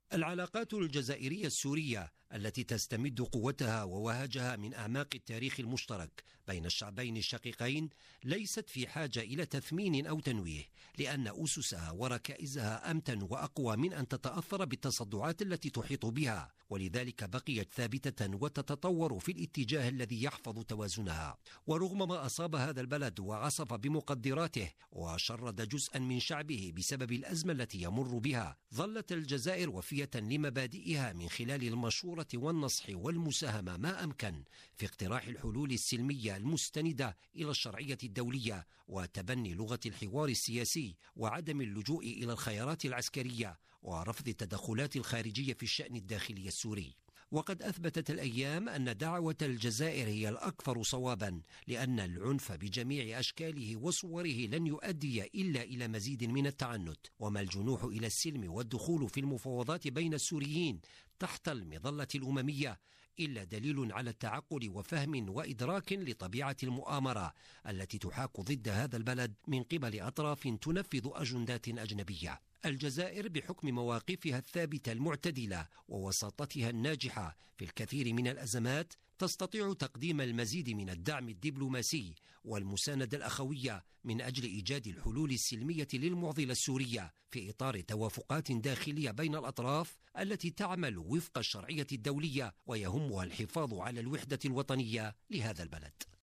العلاقات الجزائرية السورية التي تستمد قوتها ووهجها من أعماق التاريخ المشترك بين الشعبين الشقيقين ليست في حاجة إلى تثمين أو تنويه، لأن أسسها وركائزها أمتن وأقوى من أن تتأثر بالتصدعات التي تحيط بها، ولذلك بقيت ثابتة وتتطور في الاتجاه الذي يحفظ توازنها. ورغم ما أصاب هذا البلد وعصف بمقدراته وشرد جزءا من شعبه بسبب الأزمة التي يمر بها، ظلت الجزائر وفية لمبادئها من خلال المشورة والنصح والمساهمة ما أمكن في اقتراح الحلول السلمية المستندة إلى الشرعية الدولية وتبني لغة الحوار السياسي وعدم اللجوء إلى الخيارات العسكرية ورفض التدخلات الخارجية في الشأن الداخلي السوري. وقد أثبتت الأيام أن دعوة الجزائر هي الأكثر صوابا، لأن العنف بجميع أشكاله وصوره لن يؤدي إلا إلى مزيد من التعنت، وما الجنوح إلى السلم والدخول في المفاوضات بين السوريين تحت المظلة الأممية إلا دليل على التعقل وفهم وإدراك لطبيعة المؤامرة التي تحاك ضد هذا البلد من قبل أطراف تنفذ أجندات أجنبية. الجزائر بحكم مواقفها الثابتة المعتدلة ووساطتها الناجحة في الكثير من الأزمات تستطيع تقديم المزيد من الدعم الدبلوماسي والمساندة الأخوية من أجل إيجاد الحلول السلمية للمعضلة السورية في إطار توافقات داخلية بين الأطراف التي تعمل وفق الشرعية الدولية ويهمها الحفاظ على الوحدة الوطنية لهذا البلد.